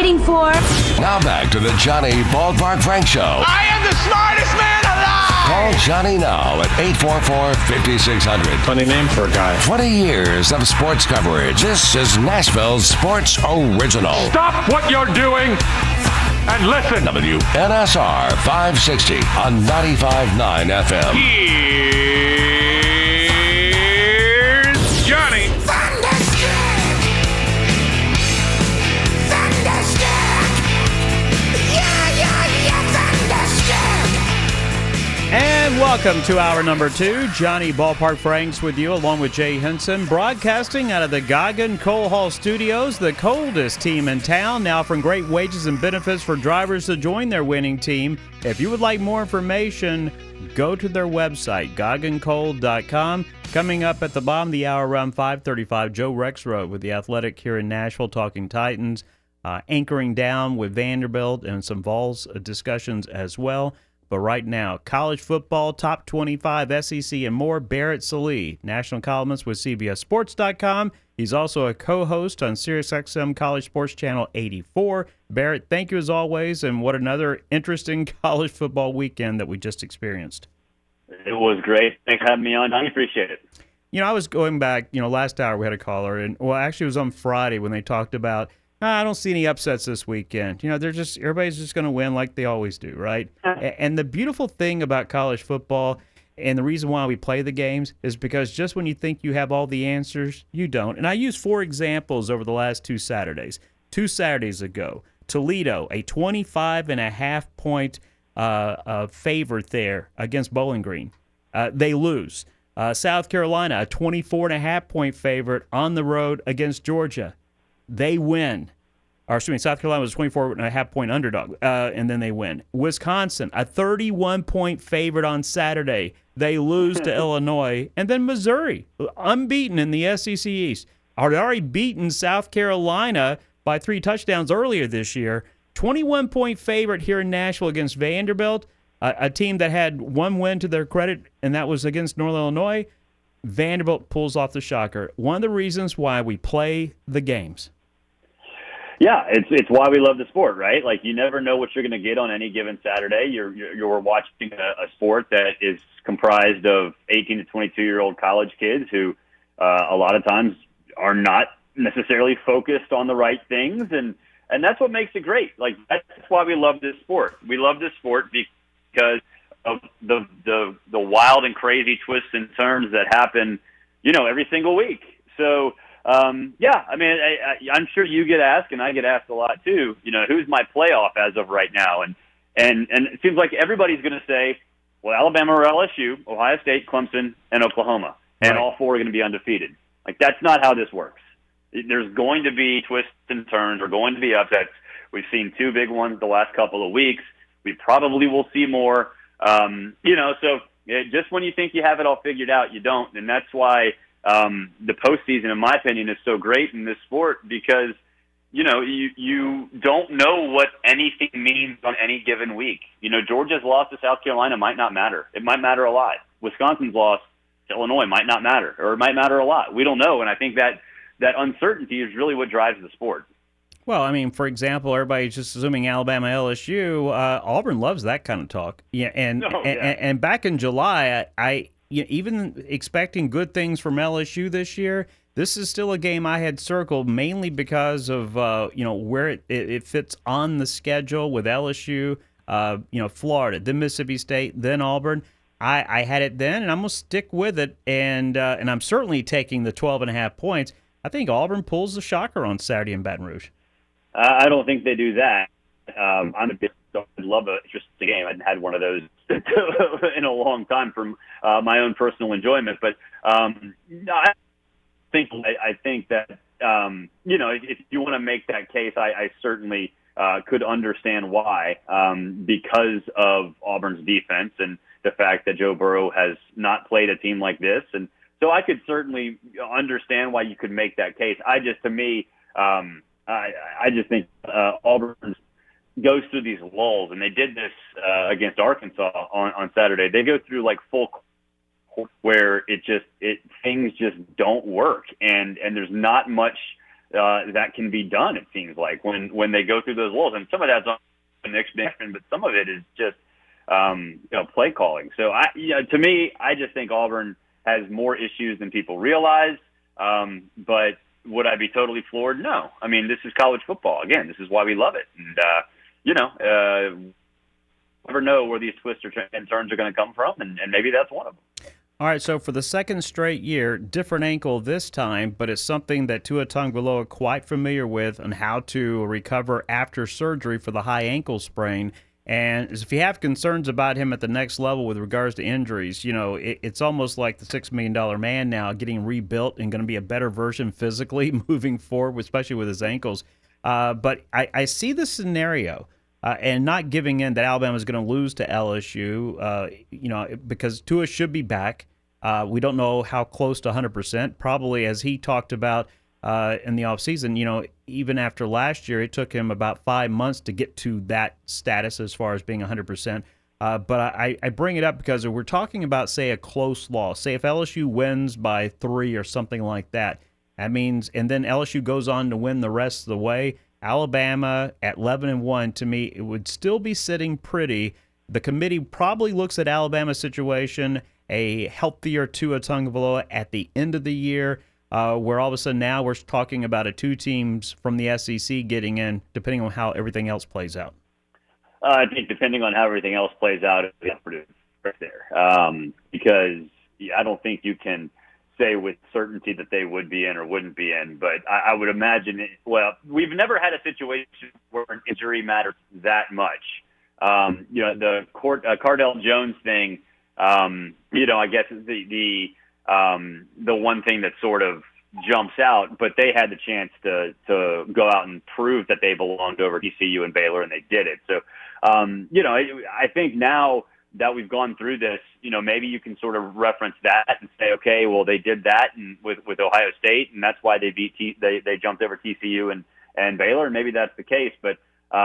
waiting for. Now back to the Johnny Ballpark Frank Show. I am the smartest man alive! Call Johnny now at 844-5600. Funny name for a guy. 20 years of sports coverage. This is Nashville's Sports Original. Stop what you're doing and listen. WNSR 560 on 95.9 FM. Here's Johnny. And welcome to hour number 2. Johnny Ballpark Franks with you, along with Jay Henson, broadcasting out of the Goggin Coal Hall Studios, the coldest team in town, now offering great wages and benefits for drivers to join their winning team. If you would like more information, go to their website, goggincoal.com. Coming up at the bottom of the hour around 5:35, Joe Rexroad with The Athletic here in Nashville, talking Titans, anchoring down with Vanderbilt and some Vols discussions as well. But right now, college football, top 25, SEC, and more. Barrett Sallee, national columnist with CBSSports.com. He's also a co-host on SiriusXM College Sports Channel 84. Barrett, thank you as always, and what another interesting college football weekend that we just experienced. It was great. Thanks for having me on. I appreciate it. You know, I was going back, last hour we had a caller, and actually it was on Friday when they talked about, I don't see any upsets this weekend. Everybody's just going to win like they always do, right? And the beautiful thing about college football and the reason why we play the games is because just when you think you have all the answers, you don't. And I used 4 examples over the last 2 Saturdays. 2 Saturdays ago, Toledo, a 25.5-point favorite there against Bowling Green. They lose. South Carolina, a 24.5-point favorite on the road against Georgia. They win. South Carolina was a 24.5-point underdog, and then they win. Wisconsin, a 31-point favorite on Saturday. They lose to Illinois. And then Missouri, unbeaten in the SEC East, had already beaten South Carolina by 3 touchdowns earlier this year. 21-point favorite here in Nashville against Vanderbilt, a team that had 1 win to their credit, and that was against Northern Illinois. Vanderbilt pulls off the shocker. One of the reasons why we play the games. Yeah, it's why we love the sport, right? Like, you never know what you're going to get on any given Saturday. You're watching a sport that is comprised of 18 to 22-year-old college kids who a lot of times are not necessarily focused on the right things, and that's what makes it great. Like, that's why we love this sport. We love this sport because of the wild and crazy twists and turns that happen, every single week. So, I'm sure you get asked, and I get asked a lot too, who's my playoff as of right now? And it seems like everybody's going to say, well, Alabama or LSU, Ohio State, Clemson, and Oklahoma. And right. All 4 are going to be undefeated. Like, that's not how this works. There's going to be twists and turns. There's going to be upsets. We've seen 2 big ones the last couple of weeks. We probably will see more. Just when you think you have it all figured out, you don't. And that's why the postseason, in my opinion, is so great in this sport because, you don't know what anything means on any given week. Georgia's loss to South Carolina might not matter. It might matter a lot. Wisconsin's loss to Illinois might not matter, or it might matter a lot. We don't know. And I think that uncertainty is really what drives the sport. Well, I mean, for example, everybody's just assuming Alabama, LSU. Auburn loves that kind of talk. Yeah, and back in July, I even expecting good things from LSU this year, this is still a game I had circled mainly because of where it fits on the schedule with LSU, Florida, then Mississippi State, then Auburn. I had it then, and I'm going to stick with it, and I'm certainly taking the 12.5 points. I think Auburn pulls the shocker on Saturday in Baton Rouge. I don't think they do that. I'd love an interesting game. I hadn't had one of those in a long time for my own personal enjoyment. But I think that if you want to make that case, I certainly could understand why, because of Auburn's defense and the fact that Joe Burrow has not played a team like this, and so I could certainly understand why you could make that case. I just think Auburn goes through these lulls, and they did this against Arkansas on Saturday. They go through like full where things just don't work, and there's not much that can be done. It seems like when they go through those lulls, and some of that's on Nick Saban, but some of it is just play calling. So to me, I just think Auburn has more issues than people realize. But would I be totally floored? No. I mean, this is college football. Again, this is why we love it. And never know where these twists and turns are going to come from, and maybe that's one of them. All right, so for the second straight year, different ankle this time, but it's something that Tua Tagovailoa quite familiar with on how to recover after surgery for the high ankle sprain. And if you have concerns about him at the next level with regards to injuries, it's almost like the $6 million man now getting rebuilt and going to be a better version physically moving forward, especially with his ankles. But I see the scenario. And not giving in that Alabama is going to lose to LSU, because Tua should be back. We don't know how close to 100%. Probably, as he talked about in the offseason, even after last year, it took him about 5 months to get to that status as far as being 100%. But I bring it up because we're talking about, say, a close loss. Say if LSU wins by 3 or something like that, that means, and then LSU goes on to win the rest of the way, Alabama at 11-1, to me, it would still be sitting pretty. The committee probably looks at Alabama's situation, a healthier Tua Tagovailoa at the end of the year, where all of a sudden now we're talking about 2 teams from the SEC getting in, depending on how everything else plays out. I think depending on how everything else plays out, it's pretty there. Because I don't think you can say with certainty that they would be in or wouldn't be in, but I would imagine we've never had a situation where an injury matters that much. The Cardell Jones thing, I guess the one thing that sort of jumps out, but they had the chance to go out and prove that they belonged over TCU and Baylor, and they did it. So, I think now that we've gone through this, maybe you can sort of reference that and say, okay, well, they did that with Ohio State, and that's why they they jumped over TCU and Baylor, and maybe that's the case. But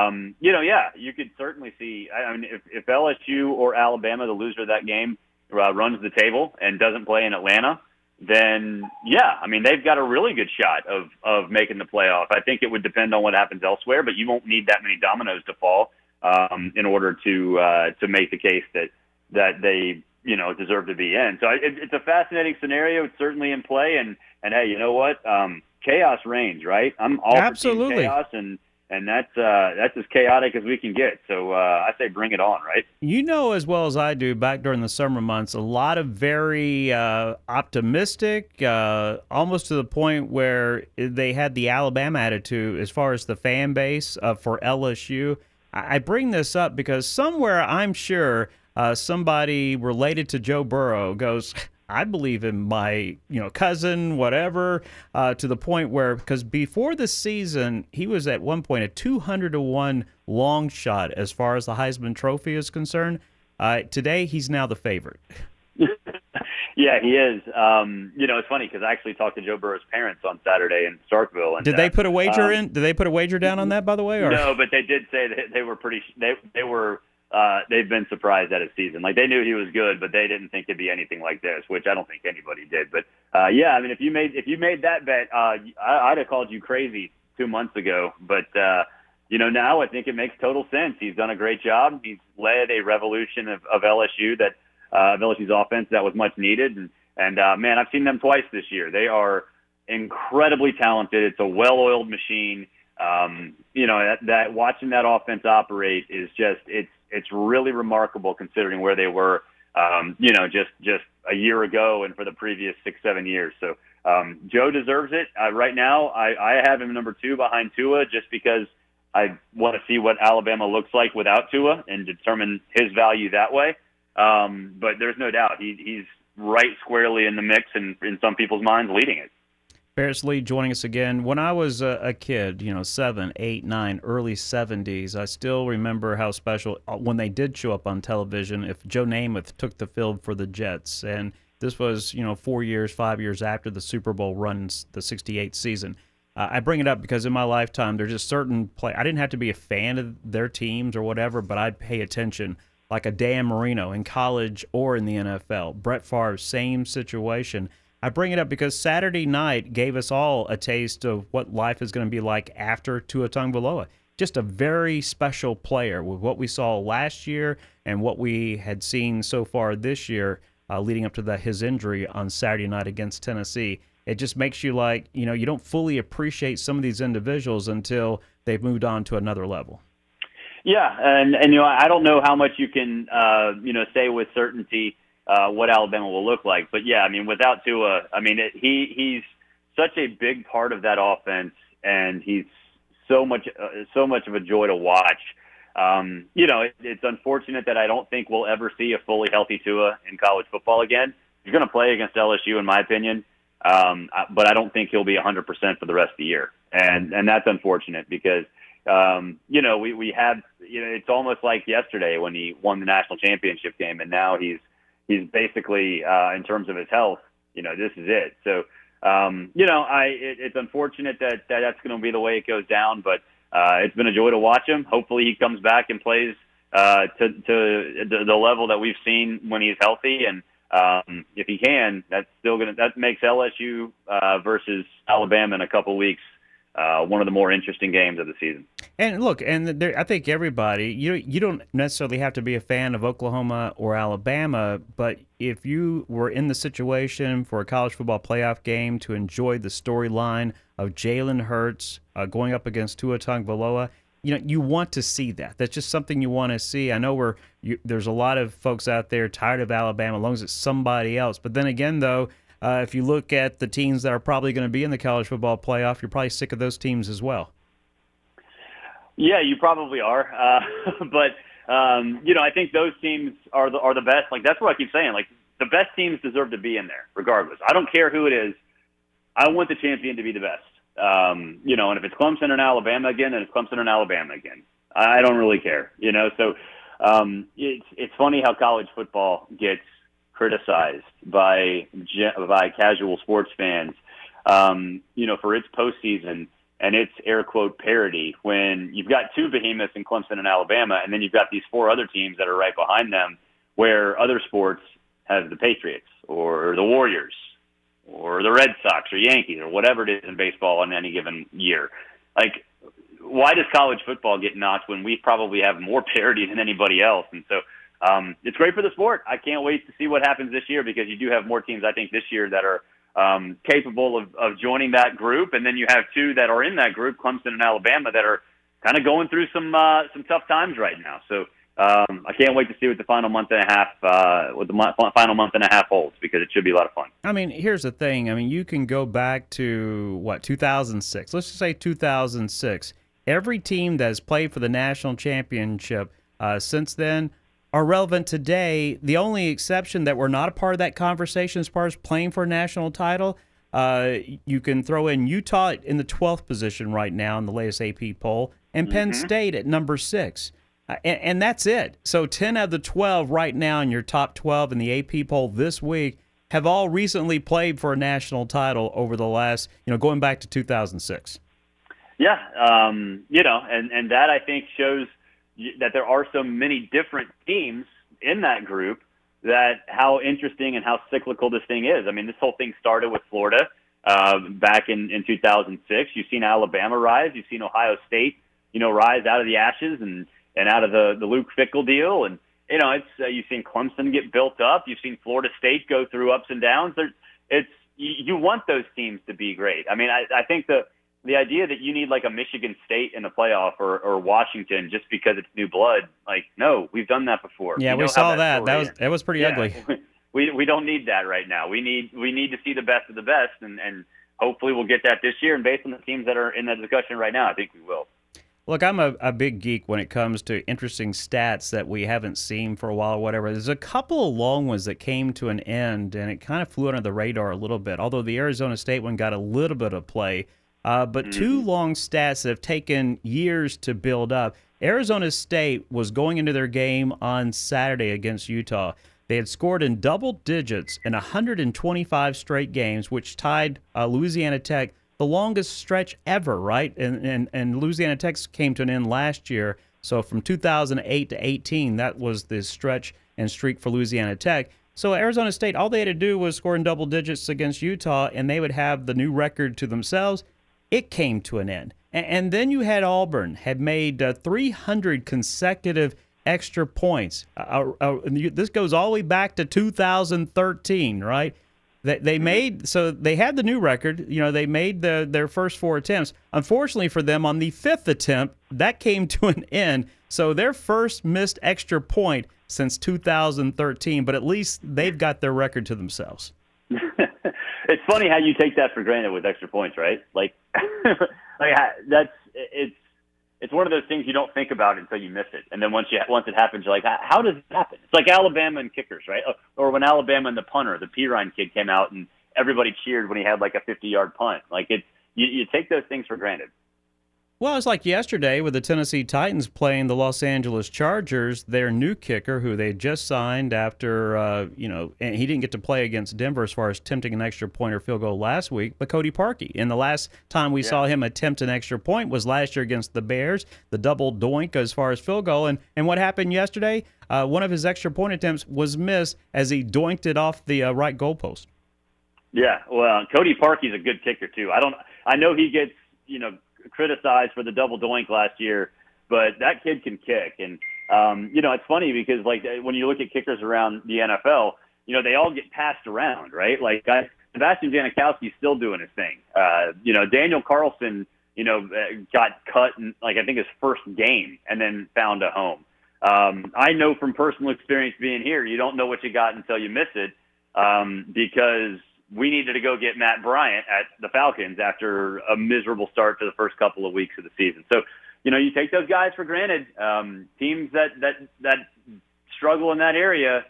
you could certainly see. I mean, if LSU or Alabama, the loser of that game, runs the table and doesn't play in Atlanta, then they've got a really good shot of making the playoff. I think it would depend on what happens elsewhere, but you won't need that many dominoes to fall in order to make the case that they deserve to be in. So it's a fascinating scenario. It's certainly in play, and hey, you know what? Chaos reigns, right? I'm all Absolutely. for chaos, and that's as chaotic as we can get. So I say bring it on, right? As well as I do, back during the summer months, a lot of very optimistic, almost to the point where they had the Alabama attitude as far as the fan base for LSU. I bring this up because somewhere I'm sure somebody related to Joe Burrow goes, I believe in my cousin, whatever, to the point where, because before the season, he was at one point a 200-1 long shot as far as the Heisman Trophy is concerned. Today, he's now the favorite. Yeah, he is. It's funny because I actually talked to Joe Burrow's parents on Saturday in Starkville. And did they put a wager in? Did they put a wager down on that, by the way? Or? No, but they did say that they were they've been surprised at his season. Like, they knew he was good, but they didn't think it'd be anything like this, which I don't think anybody did. But if you made that bet, I'd have called you crazy 2 months ago. But now I think it makes total sense. He's done a great job. He's led a revolution of LSU LSU's offense that was much needed. And man, I've seen them twice this year. They are incredibly talented. It's a well-oiled machine. That watching that offense operate is just, it's really remarkable considering where they were, just a year ago and for the previous 6-7 years. So Joe deserves it. Right now, I have him number 2 behind Tua just because I want to see what Alabama looks like without Tua and determine his value that way. But there's no doubt he's right squarely in the mix and in some people's minds leading it. Ferris Lee joining us again. When I was a kid, 7, 8, 9, early 70s, I still remember how special when they did show up on television if Joe Namath took the field for the Jets. And this was, 5 years after the Super Bowl runs, the 68 season. I bring it up because in my lifetime, there's just certain play. I didn't have to be a fan of their teams or whatever, but I'd pay attention. Like a Dan Marino in college or in the NFL. Brett Favre, same situation. I bring it up because Saturday night gave us all a taste of what life is going to be like after Tua Tagovailoa. Just a very special player with what we saw last year and what we had seen so far this year leading up to his injury on Saturday night against Tennessee. It just makes you like, you don't fully appreciate some of these individuals until they've moved on to another level. Yeah, and I don't know how much you can, say with certainty what Alabama will look like. But, yeah, I mean, without Tua, I mean, he's such a big part of that offense, and he's so much of a joy to watch. It's unfortunate that I don't think we'll ever see a fully healthy Tua in college football again. He's going to play against LSU, in my opinion, but I don't think he'll be 100% for the rest of the year, and that's unfortunate because we have it's almost like yesterday when he won the national championship game, and now he's basically in terms of his health, this is it. So it's unfortunate that that's going to be the way it goes down, but it's been a joy to watch him. Hopefully he comes back and plays to the level that we've seen when he's healthy. And if he can, that makes LSU versus Alabama in a couple weeks one of the more interesting games of the season. And look, I think everybody, you don't necessarily have to be a fan of Oklahoma or Alabama, but if you were in the situation for a college football playoff game to enjoy the storyline of Jalen Hurts going up against Tua Tagovailoa, you want to see that. That's just something you want to see. I know there's a lot of folks out there tired of Alabama, as long as it's somebody else. But then again, though, if you look at the teams that are probably going to be in the college football playoff, you're probably sick of those teams as well. Yeah, you probably are. But I think those teams are the best. Like, that's what I keep saying. Like, the best teams deserve to be in there, regardless. I don't care who it is. I want the champion to be the best. And if it's Clemson and Alabama again, then it's Clemson and Alabama again. I don't really care. So it's funny how college football gets criticized by casual sports fans, for its postseason and its air quote parity when you've got two behemoths in Clemson and Alabama, and then you've got these four other teams that are right behind them, where other sports have the Patriots or the Warriors or the Red Sox or Yankees or whatever it is in baseball in any given year. Like, why does college football get knocked when we probably have more parity than anybody else? And so it's great for the sport. I can't wait to see what happens this year because you do have more teams, I think, this year that are capable of joining that group. And then you have two that are in that group, Clemson and Alabama, that are kind of going through some tough times right now. So I can't wait to see what the final month and a half holds because it should be a lot of fun. I mean, here's the thing. I mean, you can go back to, 2006. Let's just say 2006. Every team that has played for the national championship since then are relevant today. The only exception that we're not a part of that conversation as far as playing for a national title, you can throw in Utah in the 12th position right now in the latest AP poll, and Penn State at number 6. And that's it. So 10 out of the 12 right now in your top 12 in the AP poll this week have all recently played for a national title over the last, going back to 2006. Yeah, and that I think shows that there are so many different teams in that group that how interesting and how cyclical this thing is. I mean, this whole thing started with Florida back in 2006. You've seen Alabama rise. You've seen Ohio State, rise out of the ashes and out of the Luke Fickell deal. And, you've seen Clemson get built up. You've seen Florida State go through ups and downs. You want those teams to be great. I mean, I think the idea that you need like a Michigan State in the playoff or Washington just because it's new blood, like, no, we've done that before. Yeah, we saw that. That was pretty ugly. We don't need that right now. We need to see the best of the best, and hopefully we'll get that this year. And based on the teams that are in that discussion right now, I think we will. Look, I'm a big geek when it comes to interesting stats that we haven't seen for a while or whatever. There's a couple of long ones that came to an end, and it kind of flew under the radar a little bit, although the Arizona State one got a little bit of play. But two long stats that have taken years to build up. Arizona State was going into their game on Saturday against Utah. They had scored in double digits in 125 straight games, which tied Louisiana Tech, the longest stretch ever, right? And Louisiana Tech came to an end last year. So from 2008 to 18, that was the stretch and streak for Louisiana Tech. So Arizona State, all they had to do was score in double digits against Utah, and they would have the new record to themselves. It came to an end. And then you had Auburn had made 300 consecutive extra points. This goes all the way back to 2013, right? They made, so they had the new record. They made their first 4 attempts. Unfortunately for them, on the 5th attempt, that came to an end. So their first missed extra point since 2013, but at least they've got their record to themselves. It's funny how you take that for granted with extra points, right? Like it's one of those things you don't think about until you miss it, and then once it happens, you're like, how does it happen? It's like Alabama and kickers, right? Or when Alabama and the punter, the Pirine kid, came out and everybody cheered when he had like a 50-yard punt. Like you take those things for granted. Well, it's like yesterday with the Tennessee Titans playing the Los Angeles Chargers. Their new kicker, who they just signed after, and he didn't get to play against Denver as far as attempting an extra point or field goal last week, but Cody Parkey. And the last time we saw him attempt an extra point was last year against the Bears, the double doink as far as field goal. And what happened yesterday? One of his extra point attempts was missed as he doinked it off the right goalpost. Yeah, well, Cody Parkey's a good kicker too. I know he gets, criticized for the double doink last year, but that kid can kick. And, it's funny because like when you look at kickers around the NFL, they all get passed around, right? Like Sebastian Janikowski's still doing his thing. Daniel Carlson, got cut in I think his first game and then found a home. I know from personal experience being here, you don't know what you got until you miss it. Because we needed to go get Matt Bryant at the Falcons after a miserable start to the first couple of weeks of the season. So, you take those guys for granted. Teams that struggle in that area,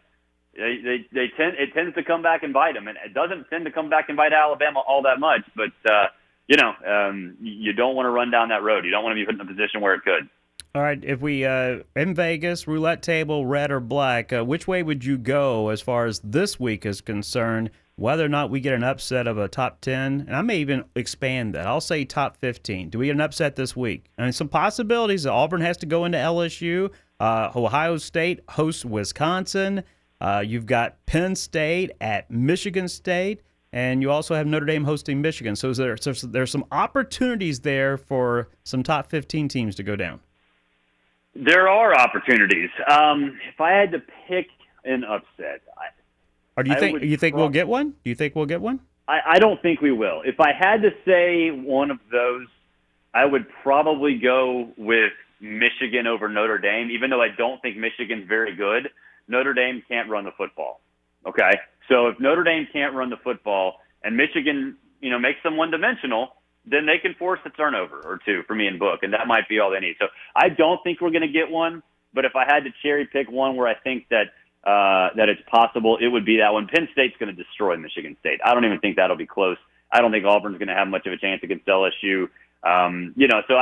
it tends to come back and bite them, and it doesn't tend to come back and bite Alabama all that much. But you don't want to run down that road. You don't want to be put in a position where it could. All right, if we in Vegas, roulette table, red or black, which way would you go as far as this week is concerned? Whether or not we get an upset of a top 10, and I may even expand that. I'll say top 15. Do we get an upset this week? I mean, some possibilities. Auburn has to go into LSU. Ohio State hosts Wisconsin. You've got Penn State at Michigan State, and you also have Notre Dame hosting Michigan. So there's some opportunities there for some top 15 teams to go down. There are opportunities. If I had to pick an upset, or do you think we'll get one? Do you think we'll get one? I don't think we will. If I had to say one of those, I would probably go with Michigan over Notre Dame, even though I don't think Michigan's very good. Notre Dame can't run the football. Okay? So if Notre Dame can't run the football and Michigan, makes them one-dimensional, then they can force a turnover or two for me and Book, and that might be all they need. So I don't think we're going to get one, but if I had to cherry pick one where I think that it's possible, it would be that one. Penn State's going to destroy Michigan State. I don't even think that'll be close. I don't think Auburn's going to have much of a chance against LSU. So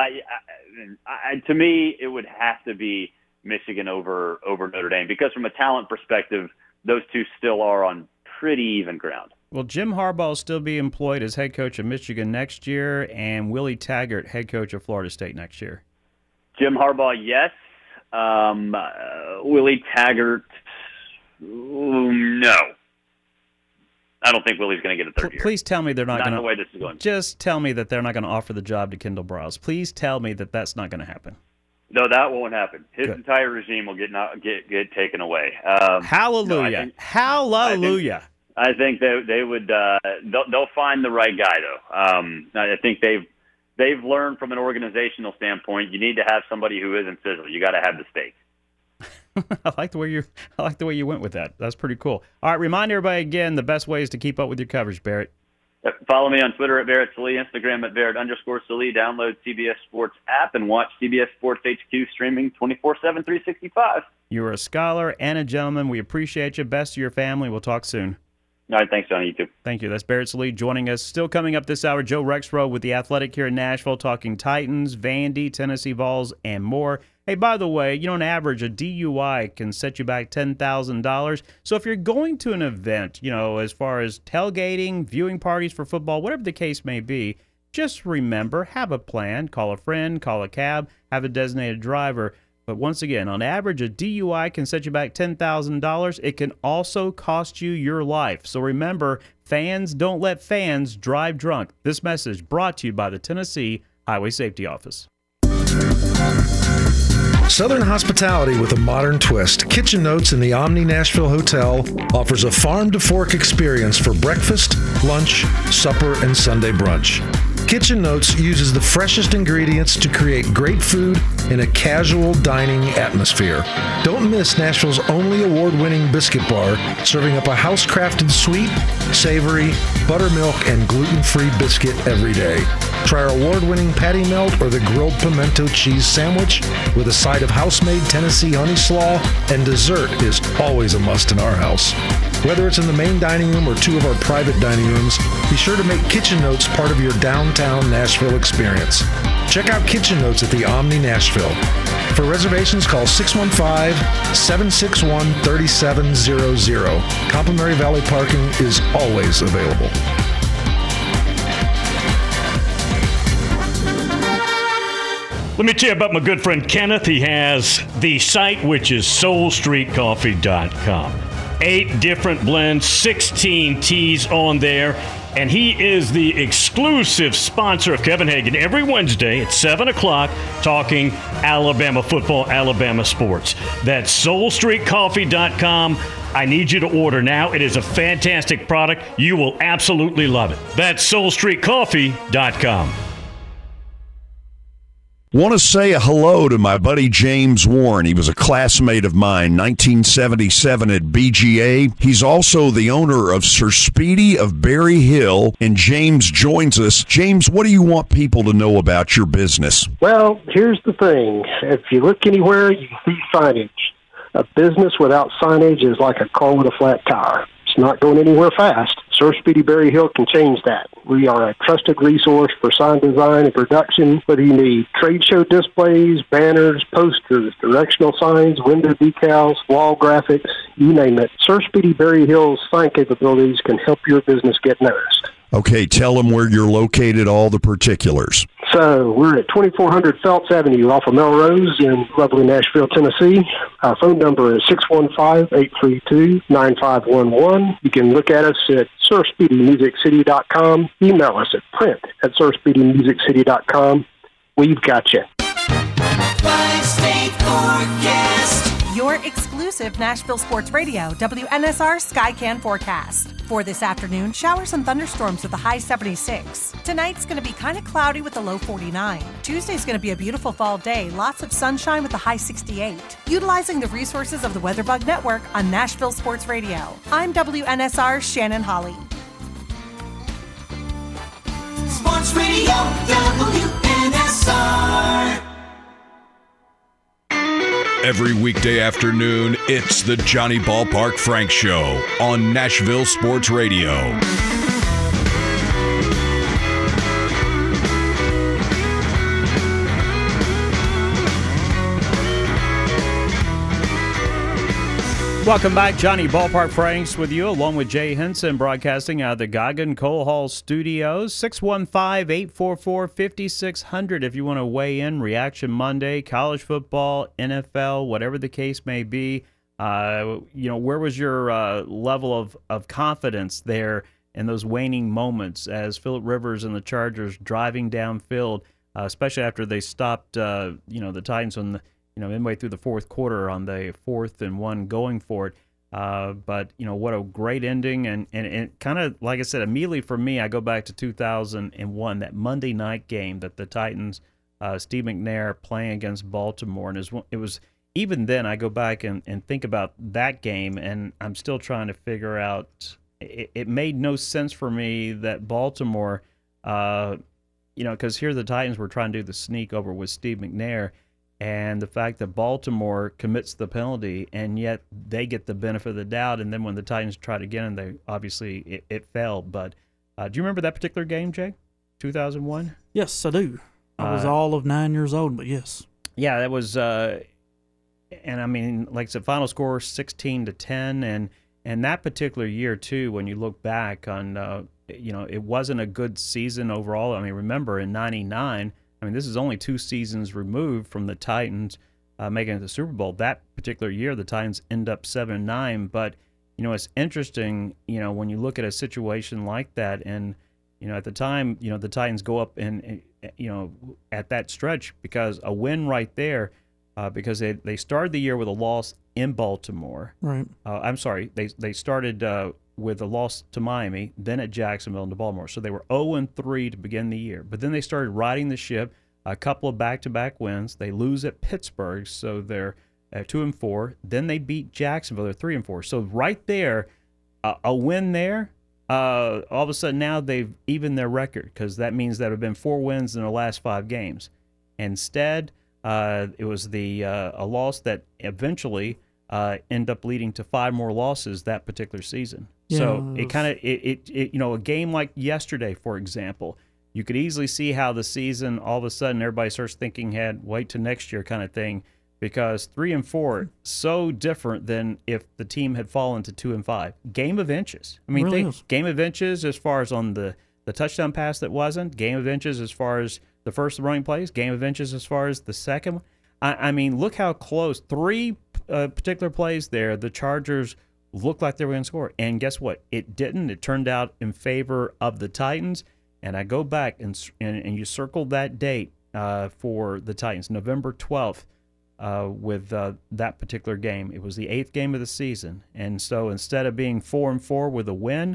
to me, it would have to be Michigan over Notre Dame because from a talent perspective, those two still are on pretty even ground. Will Jim Harbaugh still be employed as head coach of Michigan next year, and Willie Taggart head coach of Florida State next year? Jim Harbaugh, yes. Willie Taggart, no. I don't think Willie's going to get a third year. Please tell me they're not going to. Not the way this is going. Just tell me that they're not going to offer the job to Kendall Browse. Please tell me that that's not going to happen. No, that won't happen. His Good. entire regime will get taken away. Hallelujah! No, Hallelujah! I think they would. They'll find the right guy though. I think they've learned from an organizational standpoint. You need to have somebody who isn't sizzle. You got to have the steak. I like the way you went with that. That's pretty cool. All right, remind everybody again the best ways to keep up with your coverage, Barrett. Follow me on Twitter at Barrett Sallee, Instagram at Barrett_Sallee. Download CBS Sports app and watch CBS Sports HQ streaming 24/7, 365. You're a scholar and a gentleman. We appreciate you. Best to your family. We'll talk soon. All right, thanks, Johnny. You too. Thank you. That's Barrett Sallee joining us. Still coming up this hour, Joe Rexroad with The Athletic here in Nashville, talking Titans, Vandy, Tennessee Vols, and more. Hey, by the way, on average, a DUI can set you back $10,000. So if you're going to an event, as far as tailgating, viewing parties for football, whatever the case may be, just remember, have a plan. Call a friend, call a cab, have a designated driver. But once again, on average, a DUI can set you back $10,000. It can also cost you your life. So remember, fans don't let fans drive drunk. This message brought to you by the Tennessee Highway Safety Office. Southern hospitality with a modern twist. Kitchen Notes in the Omni Nashville Hotel offers a farm-to-fork experience for breakfast, lunch, supper, and Sunday brunch. Kitchen Notes uses the freshest ingredients to create great food in a casual dining atmosphere. Don't miss Nashville's only award-winning biscuit bar, serving up a house-crafted sweet, savory, buttermilk, and gluten-free biscuit every day. Try our award-winning patty melt or the grilled pimento cheese sandwich with a side of house-made Tennessee honey slaw, and dessert is always a must in our house. Whether it's in the main dining room or two of our private dining rooms, be sure to make Kitchen Notes part of your downtown Nashville experience. Check out Kitchen Notes at the Omni Nashville. For reservations, call 615-761-3700. Complimentary valet parking is always available. Let me tell you about my good friend Kenneth. He has the site, which is soulstreetcoffee.com. 8 different blends, 16 teas on there. And he is the exclusive sponsor of Kevin Hagan every Wednesday at 7 o'clock talking Alabama football, Alabama sports. That's soulstreetcoffee.com. I need you to order now. It is a fantastic product. You will absolutely love it. That's soulstreetcoffee.com. Want to say a hello to my buddy James Warren. He was a classmate of mine, 1977 at BGA. He's also the owner of Sir Speedy of Berry Hill, and James joins us. James, what do you want people to know about your business? Well, here's the thing. If you look anywhere, you can see signage. A business without signage is like a car with a flat tire. It's not going anywhere fast. Sir Speedy Berry Hill can change that. We are a trusted resource for sign design and production. Whether you need trade show displays, banners, posters, directional signs, window decals, wall graphics, you name it, Sir Speedy Berry Hill's sign capabilities can help your business get noticed. Okay, tell them where you're located, all the particulars. So we're at 2400 Phelps Avenue off of Melrose in lovely Nashville, Tennessee. Our phone number is 615-832-9511. You can look at us at SirSpeedyMusicCity.com. Email us at print@SirSpeedyMusicCity.com. We've got you. Five-state forecast. Your exclusive Nashville Sports Radio, WNSR Skycan forecast. For this afternoon, showers and thunderstorms with a high 76. Tonight's going to be kind of cloudy with a low 49. Tuesday's going to be a beautiful fall day, lots of sunshine with a high 68. Utilizing the resources of the WeatherBug Network on Nashville Sports Radio. I'm WNSR's Shannon Holly. Sports Radio, WNSR. Every weekday afternoon, it's the Johnny Ballpark Frank Show on Nashville Sports Radio. Welcome back. Johnny Ballpark Franks with you, along with Jay Henson, broadcasting out of the Goggin Coal Hall Studios. 615-844-5600 if you want to weigh in. Reaction Monday, college football, NFL, whatever the case may be. Where was your level of confidence there in those waning moments as Phillip Rivers and the Chargers driving downfield, especially after they stopped, the Titans on the midway through the fourth quarter on the 4th and 1 going for it. But what a great ending. And kind of, like I said, immediately for me, I go back to 2001, that Monday night game that the Titans, Steve McNair playing against Baltimore. And it was even then I go back and think about that game, and I'm still trying to figure out, it made no sense for me that Baltimore, because here the Titans were trying to do the sneak over with Steve McNair, and the fact that Baltimore commits the penalty, and yet they get the benefit of the doubt, and then when the Titans tried again, they obviously it failed. But do you remember that particular game, Jay? 2001? Yes, I do. I was all of 9 years old, but yes. Yeah, that was, and I mean, like I said, final score 16-10, and that particular year too, when you look back on, it wasn't a good season overall. I mean, remember in '99. I mean, this is only 2 seasons removed from the Titans making it to the Super Bowl. That particular year, the Titans end up 7-9. But, it's interesting, when you look at a situation like that, and, at the time, the Titans go up and at that stretch because a win right there, because they started the year with a loss in Baltimore. Right. I'm sorry, they started with a loss to Miami, then at Jacksonville and to Baltimore. So they were 0-3 to begin the year. But then they started riding the ship, a couple of back-to-back wins. They lose at Pittsburgh, so they're at 2-4. Then they beat Jacksonville, they're 3-4. So right there, a win there, all of a sudden now they've evened their record, because that means there have been 4 wins in the last 5 games. Instead, it was a loss that eventually ended up leading to 5 more losses that particular season. Yeah, so it kind of a game like yesterday, for example, you could easily see how the season all of a sudden everybody starts thinking ahead, wait to next year kind of thing, because 3-4 so different than if the team had fallen to 2-5. Game of inches. I mean, Really game of inches as far as on the touchdown pass that wasn't, game of inches as far as the first running plays, game of inches as far as the second one. I mean, look how close. 3 particular plays there, the Chargers looked like they were going to score. And guess what? It didn't. It turned out in favor of the Titans. And I go back and you circle that date for the Titans, November 12th, with that particular game. It was the 8th game of the season. And so instead of being 4-4 with a win,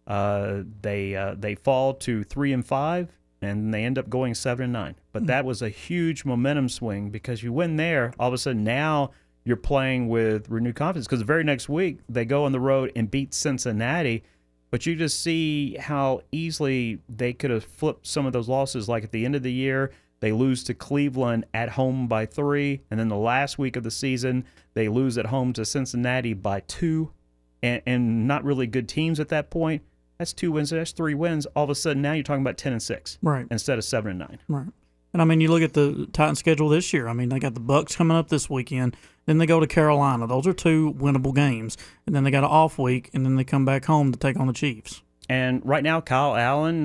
they fall to 3-5, and they end up going 7-9. But that was a huge momentum swing, because you win there, all of a sudden now you're playing with renewed confidence, because the very next week they go on the road and beat Cincinnati. But you just see how easily they could have flipped some of those losses. Like at the end of the year, they lose to Cleveland at home by 3. And then the last week of the season, they lose at home to Cincinnati by 2. And not really good teams at that point. That's 2 wins. That's 3 wins. All of a sudden, now you're talking about 10-6, right, instead of 7-9. Right. And I mean, you look at the Titans schedule this year. I mean, they got the Bucs coming up this weekend. Then they go to Carolina. Those are 2 winnable games. And then they got an off week, and then they come back home to take on the Chiefs. And right now, Kyle Allen,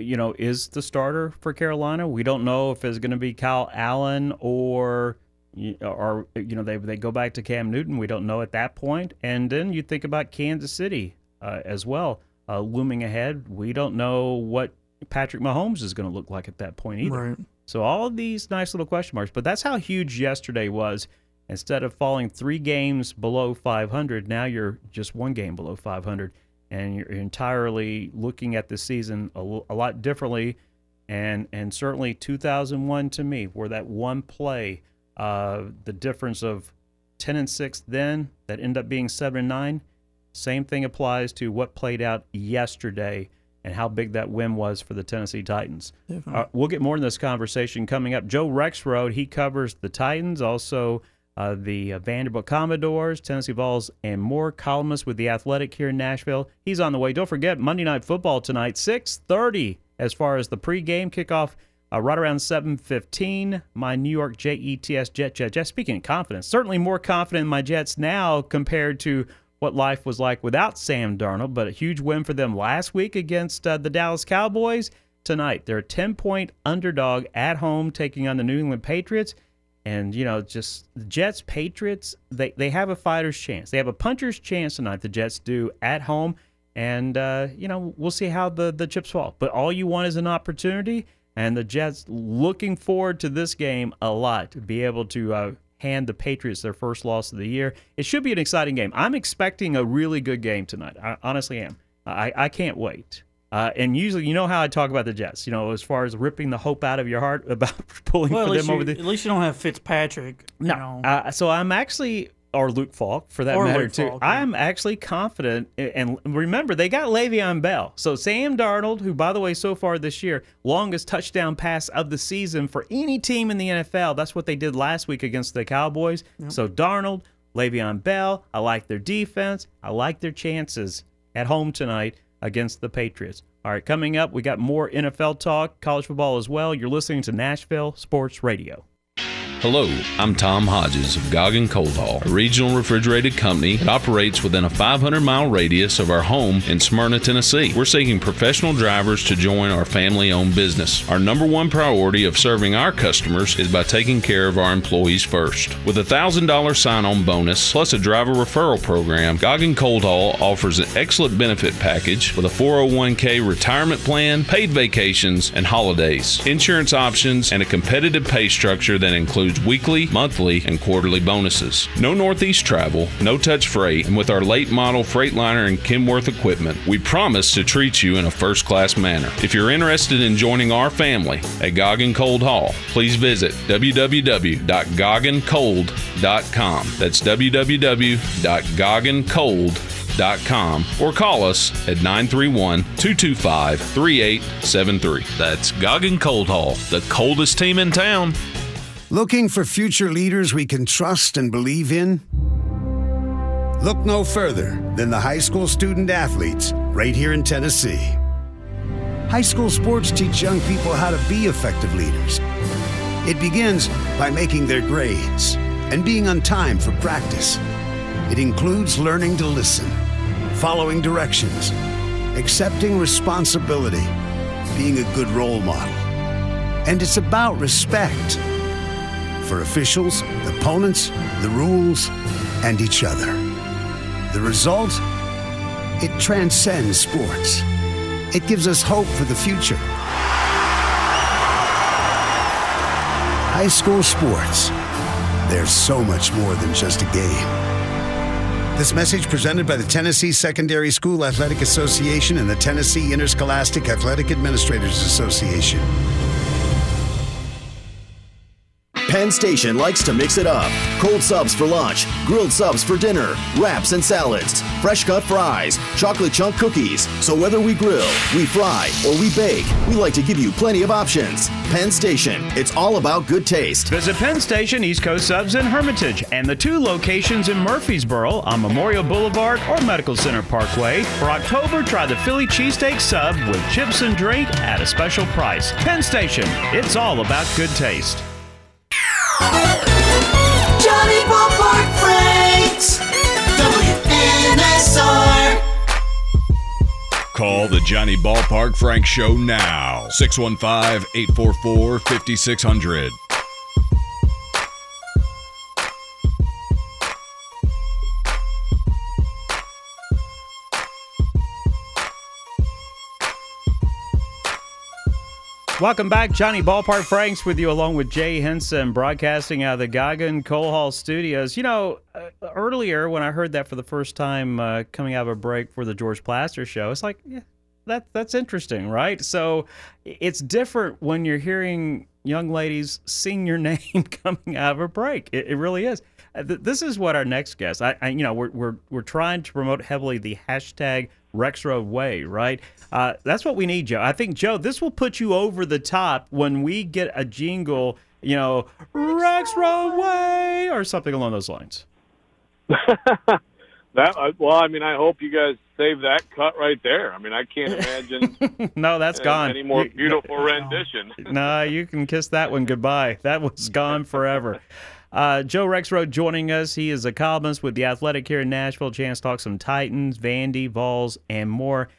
is the starter for Carolina. We don't know if it's going to be Kyle Allen or they go back to Cam Newton. We don't know at that point. And then you think about Kansas City as well, looming ahead. We don't know what Patrick Mahomes is going to look like at that point either. Right. So all of these nice little question marks. But that's how huge yesterday was. Instead of falling 3 games below 500, now you're just 1 game below 500. And you're entirely looking at this season a lot differently. And certainly 2001 to me, where that one play, the difference of 10-6 then, that ended up being 7-9, same thing applies to what played out yesterday and how big that win was for the Tennessee Titans. We'll get more in this conversation coming up. Joe Rexrode, he covers the Titans, also the Vanderbilt Commodores, Tennessee Vols, and more. Columnist with The Athletic here in Nashville. He's on the way. Don't forget, Monday Night Football tonight, 6:30 as far as the pregame kickoff, right around 7:15. My New York Jets, Jets. Speaking of confidence, certainly more confident in my Jets now compared to what life was like without Sam Darnold, but a huge win for them last week against the Dallas Cowboys. Tonight, they're a 10-point underdog at home taking on the New England Patriots. And, just the Jets, Patriots, they have a fighter's chance. They have a puncher's chance tonight, the Jets do, at home. And, we'll see how the chips fall. But all you want is an opportunity, and the Jets looking forward to this game a lot, to be able to hand the Patriots their first loss of the year. It should be an exciting game. I'm expecting a really good game tonight. I honestly am. I can't wait. And usually, you know how I talk about the Jets, as far as ripping the hope out of your heart about pulling for them over the... At least you don't have Fitzpatrick. No. So I'm actually... Or Luke Falk, for that matter, Luke too. Falk, yeah. I'm actually confident. And remember, they got Le'Veon Bell. So Sam Darnold, who, by the way, so far this year, longest touchdown pass of the season for any team in the NFL. That's what they did last week against the Cowboys. Yep. So Darnold, Le'Veon Bell, I like their defense. I like their chances at home tonight against the Patriots. All right, coming up, we got more NFL talk, college football as well. You're listening to Nashville Sports Radio. Hello, I'm Tom Hodges of Goggin Cold Haul, a regional refrigerated company that operates within a 500-mile radius of our home in Smyrna, Tennessee. We're seeking professional drivers to join our family-owned business. Our number one priority of serving our customers is by taking care of our employees first. With a $1,000 sign-on bonus plus a driver referral program, Goggin Cold Haul offers an excellent benefit package with a 401k retirement plan, paid vacations, and holidays, insurance options, and a competitive pay structure that includes weekly, monthly, and quarterly bonuses. No Northeast travel, no touch freight, and with our late model Freightliner and Kenworth equipment, we promise to treat you in a first-class manner. If you're interested in joining our family at Goggin Cold Haul, please visit www.goggincold.com. That's www.goggincold.com or call us at 931-225-3873. That's Goggin Cold Haul, the coldest team in town. Looking for future leaders we can trust and believe in? Look no further than the high school student athletes right here in Tennessee. High school sports teach young people how to be effective leaders. It begins by making their grades and being on time for practice. It includes learning to listen, following directions, accepting responsibility, being a good role model. And it's about respect for officials, opponents, the rules, and each other. The result? It transcends sports. It gives us hope for the future. High school sports. There's so much more than just a game. This message presented by the Tennessee Secondary School Athletic Association and the Tennessee Interscholastic Athletic Administrators Association. Penn Station likes to mix it up. Cold subs for lunch, grilled subs for dinner, wraps and salads, fresh cut fries, chocolate chunk cookies. So whether we grill, we fry, or we bake, we like to give you plenty of options. Penn Station, it's all about good taste. Visit Penn Station East Coast Subs in Hermitage and the 2 locations in Murfreesboro on Memorial Boulevard or Medical Center Parkway. For October, try the Philly cheesesteak sub with chips and drink at a special price. Penn Station, it's all about good taste. Johnny Ballpark Franks, WNSR. Call the Johnny Ballpark Frank Show now. 615-844-5600. Welcome back. Johnny Ballpark Franks with you along with Jay Henson, broadcasting out of the Goggin Coal Hall Studios. You know, earlier when I heard that for the first time coming out of a break for the George Plaster show, it's like, yeah, that's interesting, right? So it's different when you're hearing young ladies sing your name coming out of a break. It really is. This is what our next guest. We're trying to promote heavily the hashtag Rexroad Way, right? That's what we need, Joe. I think, Joe, this will put you over the top when we get a jingle, Rexroad Way or something along those lines. I hope you guys save that cut right there. I mean, I can't imagine. No, that's gone. Any more beautiful rendition. No, you can kiss that one goodbye. That was gone forever. Joe Rexroad joining us. He is a columnist with The Athletic here in Nashville. Chance to talk some Titans, Vandy, Vols, and more.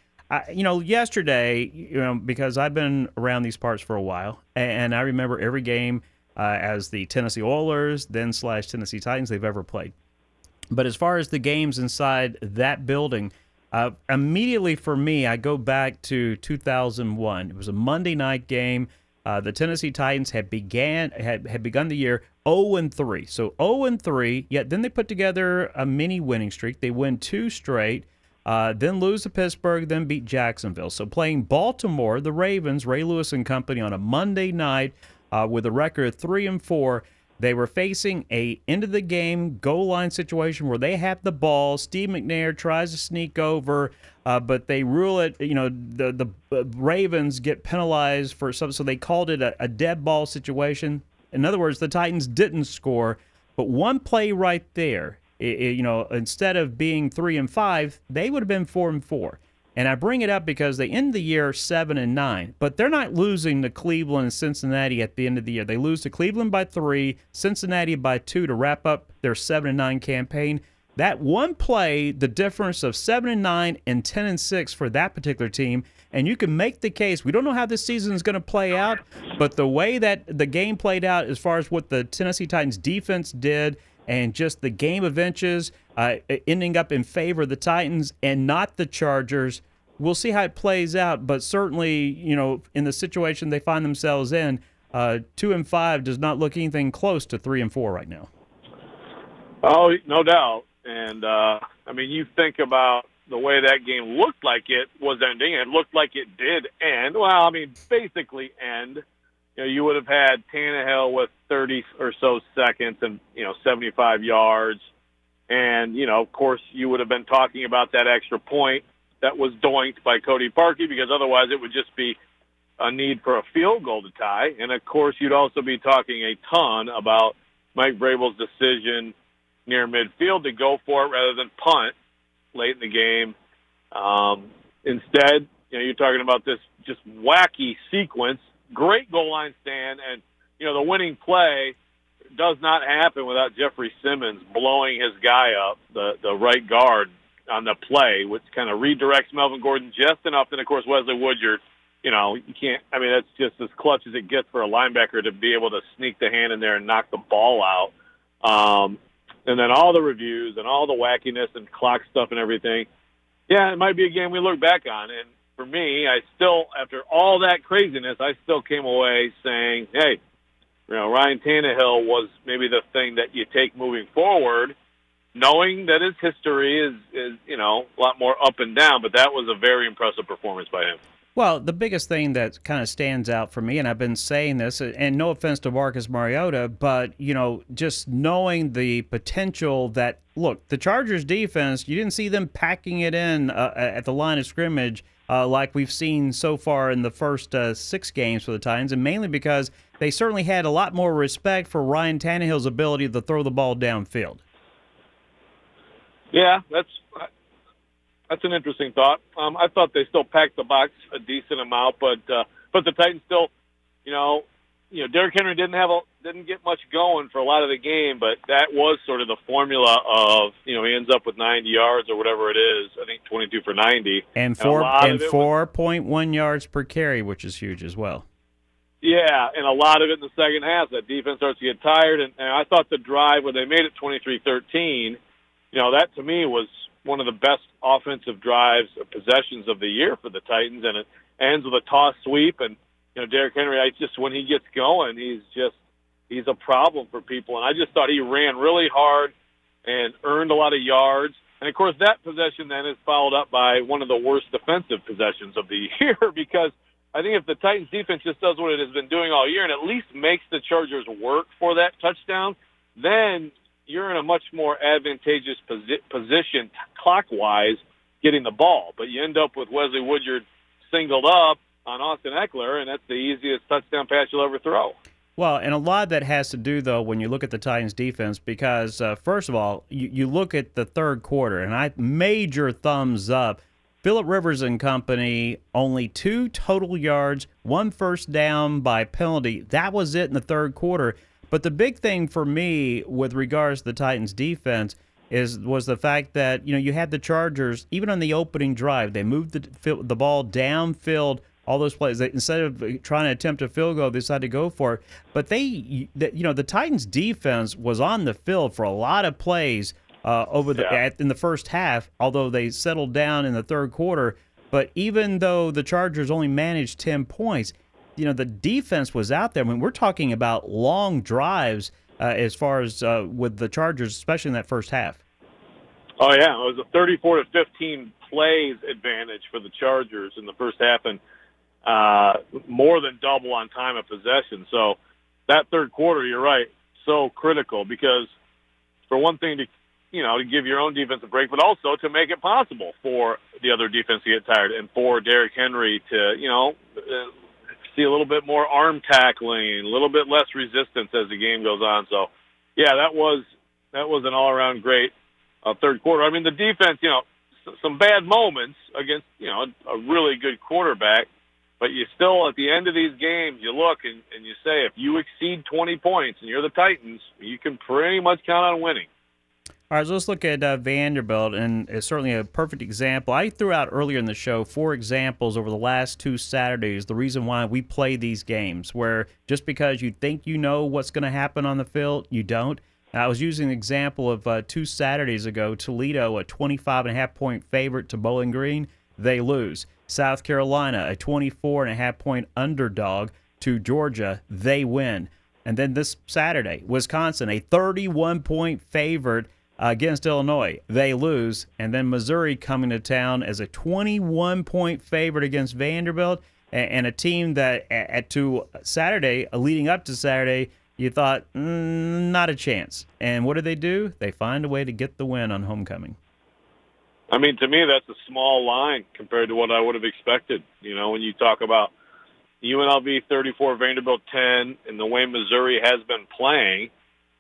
Yesterday, because I've been around these parts for a while, and I remember every game as the Tennessee Oilers, then / Tennessee Titans they've ever played. But as far as the games inside that building, immediately for me, I go back to 2001. It was a Monday night game. The Tennessee Titans had begun the year 0-3. So 0-3, yet then they put together a mini winning streak. They win 2 straight, then lose to Pittsburgh, then beat Jacksonville. So playing Baltimore, the Ravens, Ray Lewis and company on a Monday night with a record of 3-4. They were facing a end-of-the-game goal line situation where they have the ball. Steve McNair tries to sneak over, but they rule it. The Ravens get penalized for something, so they called it a dead ball situation. In other words, the Titans didn't score, but one play right there, instead of being 3-5, they would have been 4-4. And I bring it up because they end the year 7-9, but they're not losing to Cleveland and Cincinnati at the end of the year. They lose to Cleveland by 3, Cincinnati by 2 to wrap up their 7-9 campaign. That one play, the difference of 7-9 and 10-6 for that particular team, and you can make the case. We don't know how this season is going to play out, but the way that the game played out as far as what the Tennessee Titans defense did and just the game of inches ending up in favor of the Titans and not the Chargers, we'll see how it plays out. But certainly, in the situation they find themselves in, 2-5 does not look anything close to 3-4 right now. Oh, no doubt. And, you think about the way that game looked like it was ending. It looked like it did end. Well, basically end. You would have had Tannehill with 30 or so seconds and, 75 yards. And, of course, you would have been talking about that extra point that was doinked by Cody Parkey, because otherwise it would just be a need for a field goal to tie. And, of course, you'd also be talking a ton about Mike Vrabel's decision near midfield to go for it rather than punt late in the game. Instead, you're talking about this just wacky sequence, great goal line stand, and, the winning play does not happen without Jeffrey Simmons blowing his guy up, the right guard on the play, which kind of redirects Melvin Gordon just enough. And, of course, Wesley Woodyard, you can't – that's just as clutch as it gets for a linebacker to be able to sneak the hand in there and knock the ball out. And then all the reviews and all the wackiness and clock stuff and everything. Yeah, it might be a game we look back on. And for me, I still, after all that craziness, I still came away saying, hey, Ryan Tannehill was maybe the thing that you take moving forward, knowing that his history is a lot more up and down, but that was a very impressive performance by him. Well, the biggest thing that kind of stands out for me, and I've been saying this, and no offense to Marcus Mariota, but, just knowing the potential that, look, the Chargers defense, you didn't see them packing it in at the line of scrimmage like we've seen so far in the first 6 games for the Titans, and mainly because they certainly had a lot more respect for Ryan Tannehill's ability to throw the ball downfield. Yeah, that's an interesting thought. I thought they still packed the box a decent amount, but the Titans still, Derrick Henry didn't get much going for a lot of the game, but that was sort of the formula of, he ends up with 90 yards or whatever it is. I think 22 for 90. And 4.1 yards per carry, which is huge as well. Yeah, and a lot of it in the second half. That defense starts to get tired, and I thought the drive where they made it 23-13, that to me was one of the best offensive drives or possessions of the year for the Titans, and it ends with a toss sweep. And Derrick Henry, when he gets going, he's a problem for people. And I just thought he ran really hard and earned a lot of yards. And of course, that possession then is followed up by one of the worst defensive possessions of the year, because I think if the Titans defense just does what it has been doing all year and at least makes the Chargers work for that touchdown, then you're in a much more advantageous position clockwise getting the ball. But you end up with Wesley Woodyard singled up on Austin Eckler, and that's the easiest touchdown pass you'll ever throw. Well, and a lot of that has to do, though, when you look at the Titans' defense, because, first of all, you look at the third quarter, and major thumbs up. Phillip Rivers and company, only 2 total yards, 1 first down by penalty. That was it in the third quarter. But the big thing for me with regards to the Titans' defense was the fact that, you had the Chargers, even on the opening drive, they moved the ball downfield, all those plays. Instead of trying to attempt a field goal, they decided to go for it. But the Titans' defense was on the field for a lot of plays in the first half, although they settled down in the third quarter. But even though the Chargers only managed 10 points, the defense was out there. I mean, we're talking about long drives as far as with the Chargers, especially in that first half. Oh, yeah. It was a 34-15 plays advantage for the Chargers in the first half, and more than double on time of possession. So that third quarter, you're right, so critical, because for one thing to give your own defense a break, but also to make it possible for the other defense to get tired and for Derrick Henry to, see a little bit more arm tackling, a little bit less resistance as the game goes on. So, yeah, that was an all-around great third quarter. I mean, the defense, some bad moments against, a really good quarterback. But you still, at the end of these games, you look and you say, if you exceed 20 points and you're the Titans, you can pretty much count on winning. All right, so let's look at Vanderbilt, and it's certainly a perfect example. I threw out earlier in the show 4 examples over the last 2 Saturdays, the reason why we play these games, where just because you think you know what's going to happen on the field, you don't. I was using an example of 2 Saturdays ago, Toledo, a 25.5-point favorite to Bowling Green, they lose. South Carolina, a 24.5-point underdog to Georgia, they win. And then this Saturday, Wisconsin, a 31-point favorite against Illinois, they lose. And then Missouri coming to town as a 21-point favorite against Vanderbilt, and a team that leading up to Saturday, you thought, not a chance. And what do? They find a way to get the win on homecoming. I mean, to me, that's a small line compared to what I would have expected. When you talk about UNLV 34, Vanderbilt 10, and the way Missouri has been playing,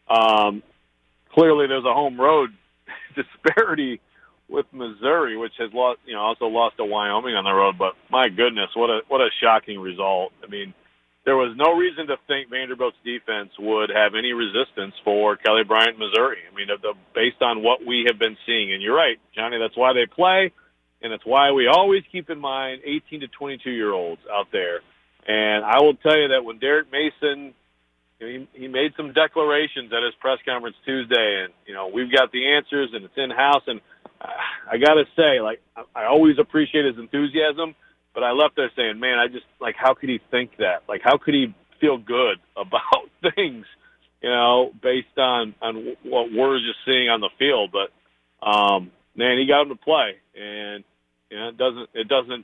clearly there's a home road disparity with Missouri, which has lost, also lost to Wyoming on the road. But my goodness, what a shocking result! I mean, there was no reason to think Vanderbilt's defense would have any resistance for Kelly Bryant, Missouri. I mean, based on what we have been seeing. And you're right, Johnny, that's why they play, and that's why we always keep in mind 18 to 22-year-olds out there. And I will tell you that when Derek Mason, he made some declarations at his press conference Tuesday, and, we've got the answers, and it's in-house. And I got to say, I always appreciate his enthusiasm. But I left there saying, man, how could he think that? How could he feel good about things, based on what we're just seeing on the field? But, man, he got him to play. And, it doesn't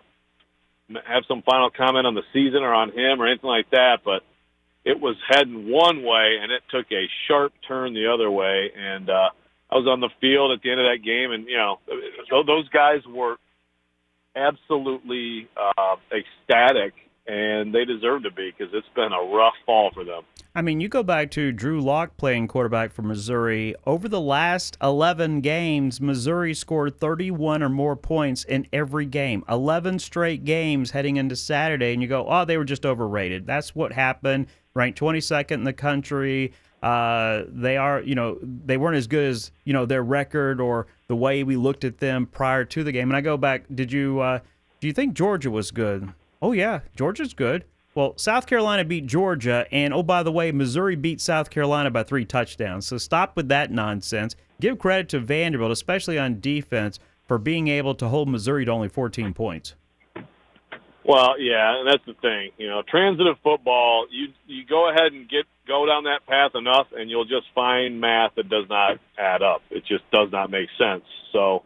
have some final comment on the season or on him or anything like that. But it was heading one way, and it took a sharp turn the other way. And I was on the field at the end of that game, and, those guys were absolutely ecstatic, and they deserve to be because it's been a rough fall for them. I mean, you go back to Drew Lock playing quarterback for Missouri. Over the last 11 games, Missouri scored 31 or more points in every game. 11 straight games heading into Saturday, and you go, they were just overrated. That's what happened. Ranked 22nd in the country. They weren't as good as, their record or the way we looked at them prior to the game. And I go back, do you think Georgia was good? Oh, yeah, Georgia's good. Well, South Carolina beat Georgia, and, oh, by the way, Missouri beat South Carolina by 3 touchdowns. So stop with that nonsense. Give credit to Vanderbilt, especially on defense, for being able to hold Missouri to only 14 points. Well, yeah, and that's the thing. Transitive football, you go ahead and go down that path enough, and you'll just find math that does not add up. It just does not make sense. So,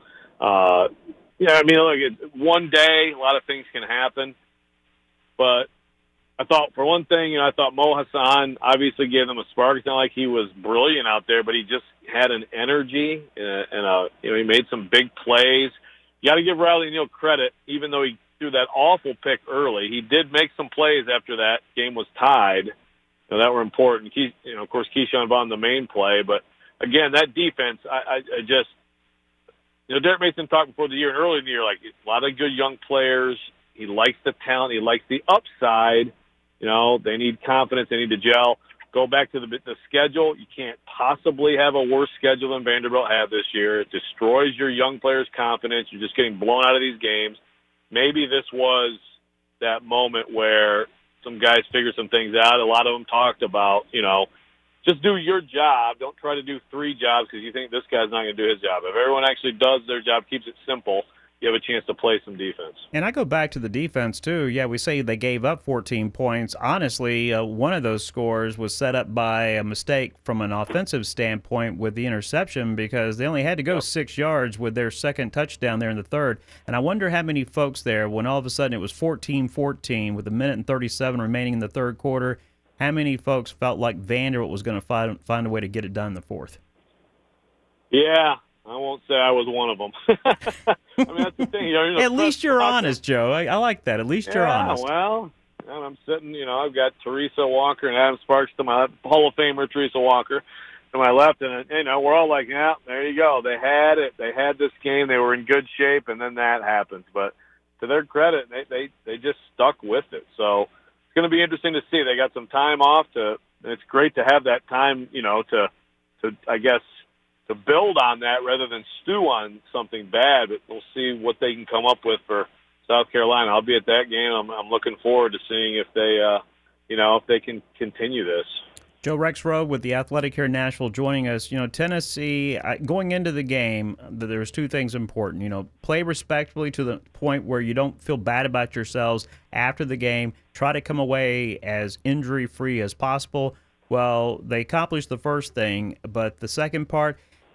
look, one day, a lot of things can happen. But I thought, for one thing, I thought Mo Hassan obviously gave them a spark. It's not like he was brilliant out there, but he just had an energy, and he made some big plays. You got to give Riley Neal credit, even though he threw that awful pick early. He did make some plays after that game was tied that were important. Of course, Keyshawn Vaughn, the main play. But, again, that defense, I just Derek Mason talked before the year and early in the year, a lot of good young players. He likes the talent. He likes the upside. They need confidence. They need to gel. Go back to the schedule. You can't possibly have a worse schedule than Vanderbilt had this year. It destroys your young players' confidence. You're just getting blown out of these games. Maybe this was that moment where some guys figured some things out. A lot of them talked about, just do your job. Don't try to do 3 jobs because you think this guy's not going to do his job. If everyone actually does their job, keeps it simple, you have a chance to play some defense. And I go back to the defense, too. Yeah, we say they gave up 14 points. Honestly, one of those scores was set up by a mistake from an offensive standpoint with the interception because they only had to go 6 yards with their second touchdown there in the third. And I wonder how many folks there, when all of a sudden it was 14-14 with 1:37 remaining in the third quarter, how many folks felt like Vanderbilt was going to find a way to get it done in the fourth? Yeah. I won't say I was one of them. I mean, that's the thing. At least you're honest, Joe. I like that. At least you're honest. Well, and I'm sitting, I've got Teresa Walker and Adam Sparks to my Hall of Famer, Teresa Walker. to my left, and we're all like, yeah, there you go. They had it. They had this game. They were in good shape, and then that happens. But to their credit, they just stuck with it. So it's going to be interesting to see. They got some time off and it's great to have that time, to I guess to build on that rather than stew on something bad. But we'll see what they can come up with for South Carolina. I'll be at that game. I'm looking forward to seeing if they, if they can continue this. Joe Rexrode with The Athletic here in Nashville joining us. Tennessee, going into the game, there's two things important. Play respectfully to the point where you don't feel bad about yourselves after the game. Try to come away as injury-free as possible. Well, they accomplished the first thing, but the second part,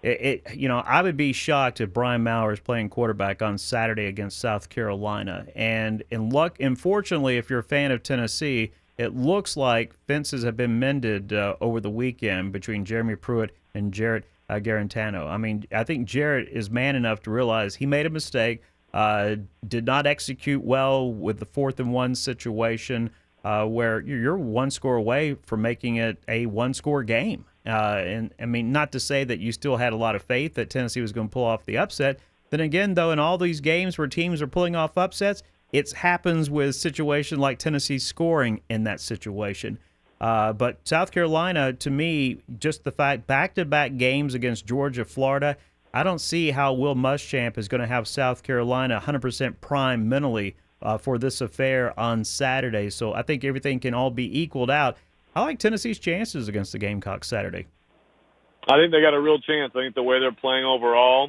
I would be shocked if Brian Maurer is playing quarterback on Saturday against South Carolina. And unfortunately, if you're a fan of Tennessee, it looks like fences have been mended over the weekend between Jeremy Pruitt and Jarrett Garantano. I mean, I think Jarrett is man enough to realize he made a mistake, did not execute well with the 4th-and-1 situation where you're one score away from making it a one-score game. And I mean, not to say that you still had a lot of faith that Tennessee was going to pull off the upset. Then again, though, in all these games where teams are pulling off upsets, it happens with situations like Tennessee scoring in that situation. But South Carolina, to me, just the fact back-to-back games against Georgia, Florida, I don't see how Will Muschamp is going to have South Carolina 100% prime mentally for this affair on Saturday. So I think everything can all be equaled out. I like Tennessee's chances against the Gamecocks Saturday. I think they got a real chance. I think the way they're playing overall,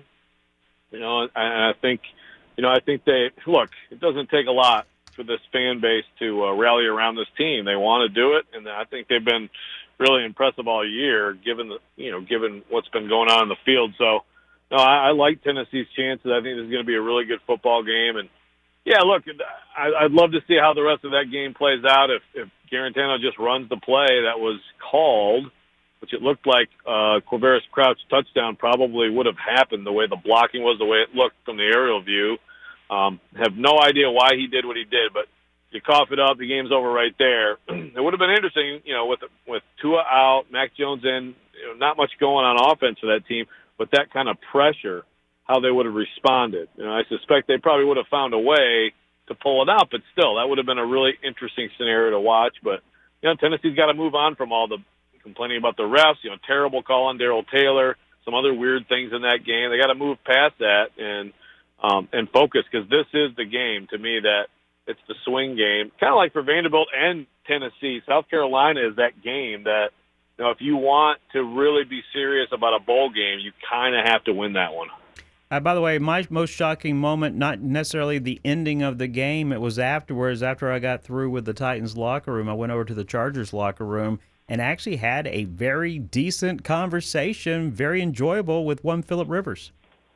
and I think – I think it doesn't take a lot for this fan base to rally around this team. They want to do it, and I think they've been really impressive all year, given what's been going on in the field. So, no, I like Tennessee's chances. I think this is going to be a really good football game. And, yeah, look, I'd love to see how the rest of that game plays out. If Garantano just runs the play that was called, which it looked like Quavaris Crouch touchdown probably would have happened the way the blocking was, the way it looked from the aerial view. Have no idea why he did what he did, but you cough it up, the game's over right there. It would have been interesting, with Tua out, Mac Jones in, not much going on offense for that team, but that kind of pressure, how they would have responded. I suspect they probably would have found a way to pull it out, but still, that would have been a really interesting scenario to watch. But, Tennessee's got to move on from all the complaining about the refs, terrible call on Darrell Taylor, some other weird things in that game. They got to move past that and focus, because this is the game to me that it's the swing game. Kind of like for Vanderbilt and Tennessee, South Carolina is that game that, if you want to really be serious about a bowl game, you kind of have to win that one. By the way, my most shocking moment, not necessarily the ending of the game, it was afterwards, after I got through with the Titans locker room, I went over to the Chargers locker room and actually had a very decent conversation, very enjoyable, with one Phillip Rivers.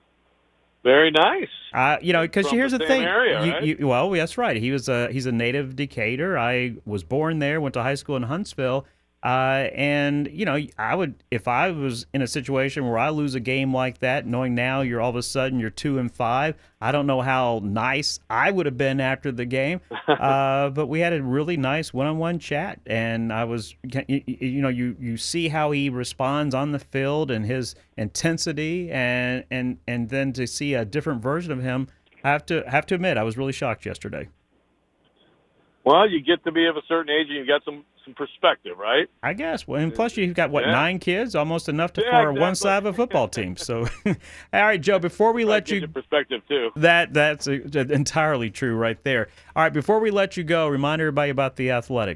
Very nice. Because here's the thing. Area, right? Well, that's right. He's a native Decatur. I was born there, went to high school in Huntsville. And I would, if I was in a situation where I lose a game like that, knowing now you're all of a sudden you're 2-5, I don't know how nice I would have been after the game. But we had a really nice one-on-one chat, and I was, you see how he responds on the field and his intensity, and then to see a different version of him, I have to admit I was really shocked yesterday. Well, you get to be of a certain age and you've got some perspective, right? I guess. Well, and plus you've got, 9 kids? Almost enough for exactly. One side of a football team. So, all right, Joe, before we let you... perspective, too. That's entirely true right there. All right, before we let you go, remind everybody about The Athletic.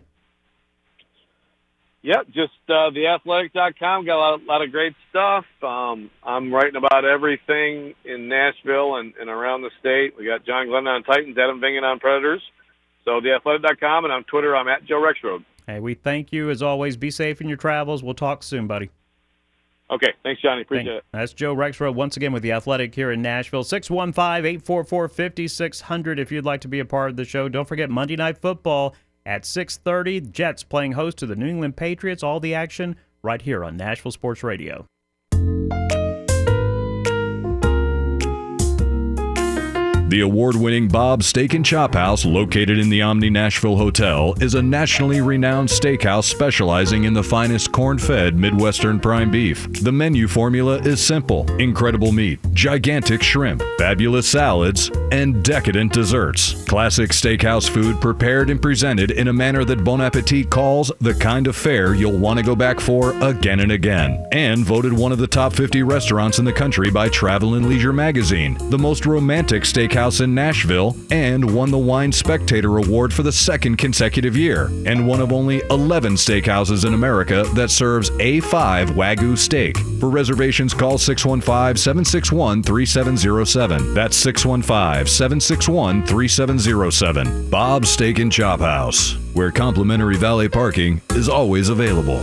Yep, just theathletic.com. Got a lot of great stuff. I'm writing about everything in Nashville and around the state. We got John Glennon on Titans, Adam Vingan on Predators. So theathletic.com, and on Twitter, I'm at Joe Rexrode. Hey, we thank you, as always. Be safe in your travels. We'll talk soon, buddy. Okay. Thanks, Johnny. Appreciate it. That's Joe Rexrode once again with The Athletic here in Nashville. 615-844-5600 if you'd like to be a part of the show. Don't forget Monday Night Football at 6:30. Jets playing host to the New England Patriots. All the action right here on Nashville Sports Radio. 106.7 The award-winning Bob's Steak and Chop House, located in the Omni Nashville Hotel, is a nationally renowned steakhouse specializing in the finest corn-fed Midwestern prime beef. The menu formula is simple: incredible meat, gigantic shrimp, fabulous salads, and decadent desserts. Classic steakhouse food prepared and presented in a manner that Bon Appetit calls the kind of fare you'll want to go back for again and again. And voted one of the top 50 restaurants in the country by Travel and Leisure magazine, the most romantic steakhouse in Nashville, and won the Wine Spectator Award for the second consecutive year, and one of only 11 steakhouses in America that serves A5 Wagyu steak. For reservations, call 615-761-3707. That's 615-761-3707. Bob's Steak and Chop House, where complimentary valet parking is always available.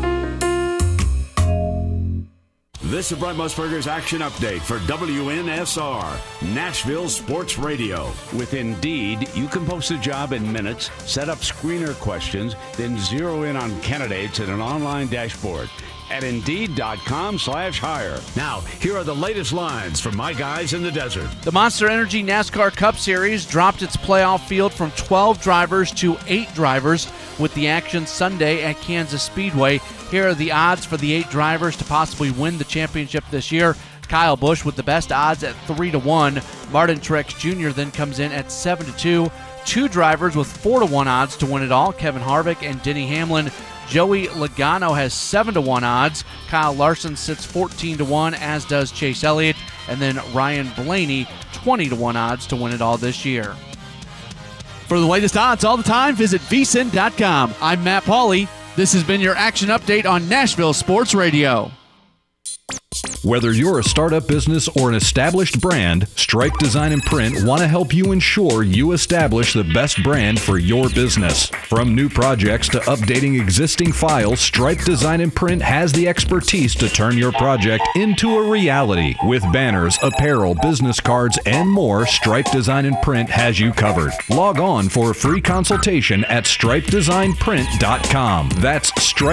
This is Brent Musburger's Action Update for WNSR, Nashville Sports Radio. With Indeed, you can post a job in minutes, set up screener questions, then zero in on candidates in an online dashboard at Indeed.com/hire. Now, here are the latest lines from my guys in the desert. The Monster Energy NASCAR Cup Series dropped its playoff field from 12 drivers to 8 drivers with the action Sunday at Kansas Speedway. Here are the odds for the 8 drivers to possibly win the championship this year. Kyle Busch with the best odds at 3-1. Martin Truex Jr. then comes in at 7-2. 2 drivers with 4-1 odds to win it all: Kevin Harvick and Denny Hamlin. Joey Logano has 7-1 odds. Kyle Larson sits 14-1, as does Chase Elliott. And then Ryan Blaney, 20-1 odds to win it all this year. For the latest odds all the time, visit vsin.com. I'm Matt Pauley. This has been your Action Update on Nashville Sports Radio. Whether you're a startup business or an established brand, Stripe Design and Print want to help you ensure you establish the best brand for your business. From new projects to updating existing files, Stripe Design and Print has the expertise to turn your project into a reality. With banners, apparel, business cards, and more, Stripe Design and Print has you covered. Log on for a free consultation at stripedesignprint.com. That's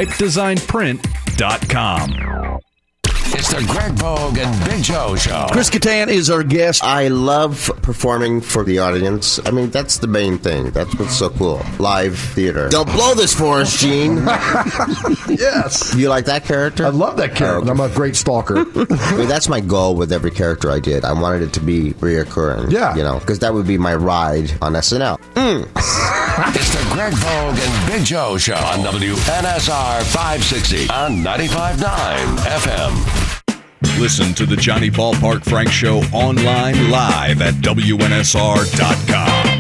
stripedesignprint.com. It's the Greg Bogue and Big Joe Show. Chris Kattan is our guest. I love performing for the audience. I mean, that's the main thing. That's what's so cool. Live theater. Don't blow this for us, Gene. Yes. You like that character? I love that character. I'm a great stalker. I mean, that's my goal with every character I did. I wanted it to be reoccurring. Yeah. You know, because that would be my ride on SNL. It's the Greg Bogue and Big Joe Show on WNSR 560 on 95.9 FM. Listen to the Johnny Ballpark Frank Show online live at WNSR.com.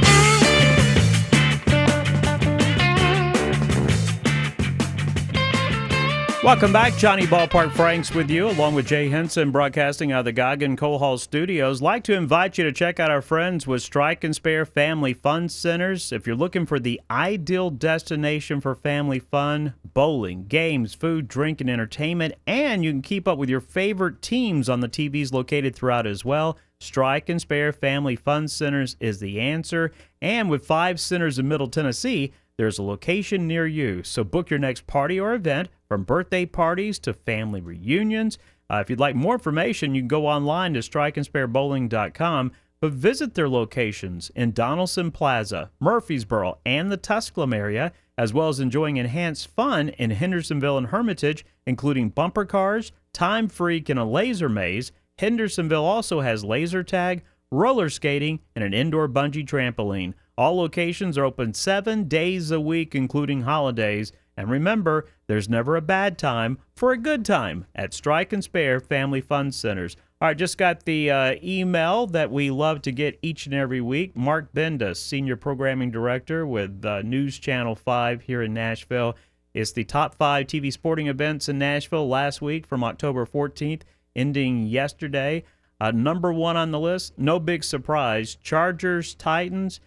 Welcome back. Johnny Ballpark Franks with you, along with Jay Henson, broadcasting out of the Goggin Coal Hall Studios. Like to invite you to check out our friends with Strike and Spare Family Fun Centers. If you're looking for the ideal destination for family fun, bowling, games, food, drink, and entertainment, and you can keep up with your favorite teams on the TVs located throughout as well, Strike and Spare Family Fun Centers is the answer. And with 5 centers in Middle Tennessee, there's a location near you. So book your next party or event, from birthday parties to family reunions. If you'd like more information, you can go online to strikeandsparebowling.com, but visit their locations in Donaldson Plaza, Murfreesboro, and the Tusculum area, as well as enjoying enhanced fun in Hendersonville and Hermitage, including bumper cars, Time Freak, and a laser maze. Hendersonville also has laser tag, roller skating, and an indoor bungee trampoline. All locations are open 7 days a week, including holidays. And remember, there's never a bad time for a good time at Strike and Spare Family Fun Centers. All right, just got the email that we love to get each and every week. Mark Bendis, Senior Programming Director with News Channel 5 here in Nashville. It's the top 5 TV sporting events in Nashville last week from October 14th, ending yesterday. Number 1 on the list, no big surprise, Chargers-Titans.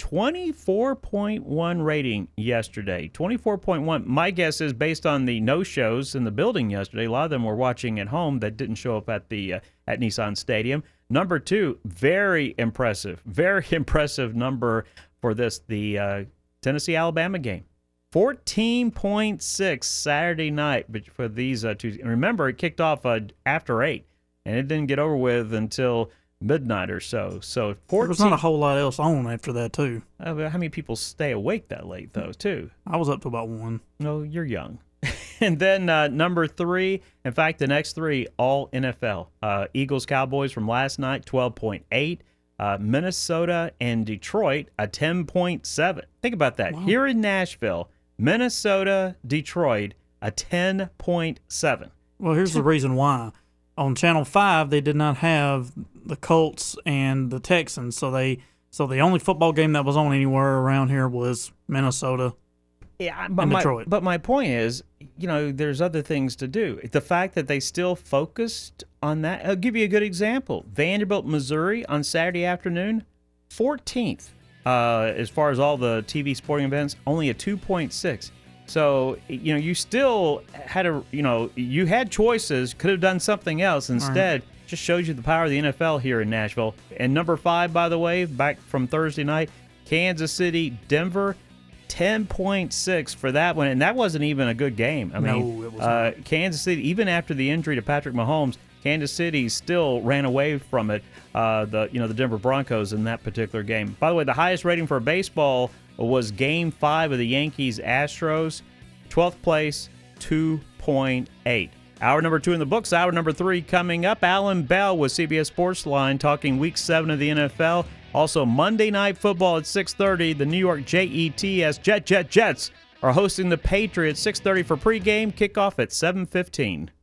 24.1 rating yesterday. 24.1. My guess is based on the no-shows in the building yesterday. A lot of them were watching at home that didn't show up at the at Nissan Stadium. Number 2, very impressive number for this, the Tennessee-Alabama game. 14.6 Saturday night for these two. And remember, it kicked off after 8, and it didn't get over with until midnight or so. So 14. There was not a whole lot else on after that, too. How many people stay awake that late, though, too? I was up to about 1. No, you're young. And then number 3, in fact, the next 3, all NFL. Eagles, Cowboys from last night, 12.8. Minnesota and Detroit, a 10.7. Think about that. Wow. Here in Nashville, Minnesota, Detroit, a 10.7. Well, here's the reason why. On Channel 5, they did not have the Colts and the Texans, so the only football game that was on anywhere around here was Minnesota and Detroit. But my point is, there's other things to do. The fact that they still focused on that. I'll give you a good example. Vanderbilt, Missouri on Saturday afternoon, 14th. As far as all the TV sporting events, only a 2.6. So, you still had you had choices, could have done something else. Instead, just shows you the power of the NFL here in Nashville. And number 5, by the way, back from Thursday night, Kansas City, Denver, 10.6 for that one. And that wasn't even a good game. I mean, it was not. Kansas City, even after the injury to Patrick Mahomes, Kansas City still ran away from it, the Denver Broncos in that particular game. By the way, the highest rating for baseball was Game 5 of the Yankees-Astros, 12th place, 2.8. Hour number 2 in the books. Hour number 3 coming up. Alan Bell with CBS Sports Line talking Week 7 of the NFL. Also, Monday Night Football at 6:30. The New York Jets, Jets are hosting the Patriots 6:30 for pregame. Kickoff at 7:15.